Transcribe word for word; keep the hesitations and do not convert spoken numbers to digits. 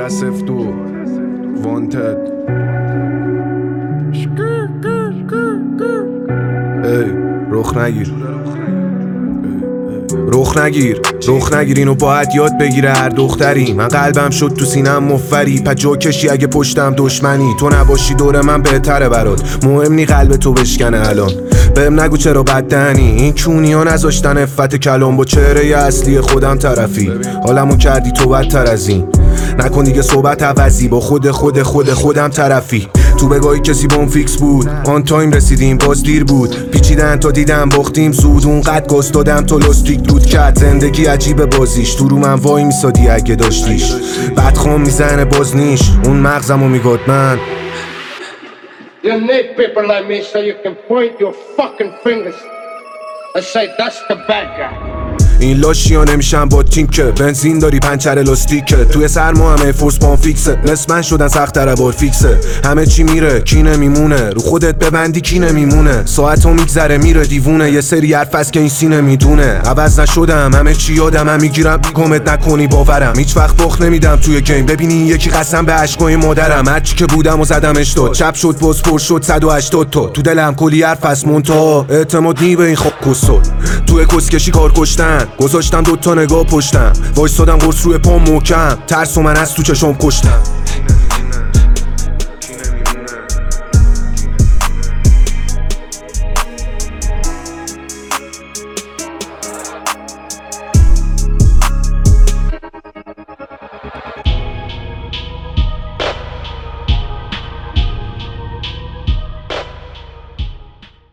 سفت و وانتد. ای رخ نگیر رخ نگیر رخ نگیر اینو باید یاد بگیره هر دختری. من قلبم شد تو سینم مفری، پا جا کشی اگه پشتم دشمنی. تو نباشی دور من بهتره برات، مهم نی قلب تو بشکنه الان. بهم نگو چرا بددهنی، این کونی ها نذاشتن افت کلام. با چهره اصلی خودم طرفی، حالمو کردی تو بدتر از این. نکن دیگه صحبت عوضی، با خود خود خود خودم طرفی. تو بگاهی کسی بام فیکس بود، آن تایم رسیدیم باز دیر بود. پیچیدن تا دیدم باختیم زود، اونقدر گاز دادم تو لاستیک دود کرد. زندگی عجیب بازیش، تو رو من وای میسادی اگه داشتیش. بدخوام میزنه باز نیش، اون مغزمو میگاد من. You need people like me so you can point your fucking fingers and say that's the bad guy. این لاشی ها نمیشن با تیم که بنزین داری پنچر لاستیکه. توی سرما همه فورس پان فیکسه، نصف من شدن سخت تر بار فیکسه. همه چی میره کی نمیمونه، رو خودت ببندی کی نمیمونه. ساعت ها میگذره میره دیوونه، یه سری حرف هست که این سینه میدونه. عوض نشدم همه چی یادم، هم میگیرم بیگمت نکنی باورم. هیچ وقت باخت نمیدم توی گیم، ببینی یکی قسم به عشقای مادرم. هرچی که بودم و زدمش داد، چپ شد باز پر شد صد و هشتاد تا. تو دلم کلی حرف هست منتها اعتماد نی به این خواب کسل. توی کسکشی کار کشتن، گذاشتم دوتا نگاه پشتم. وایسادم قرص روی پام محکم، ترس و من از تو چشم کشتم.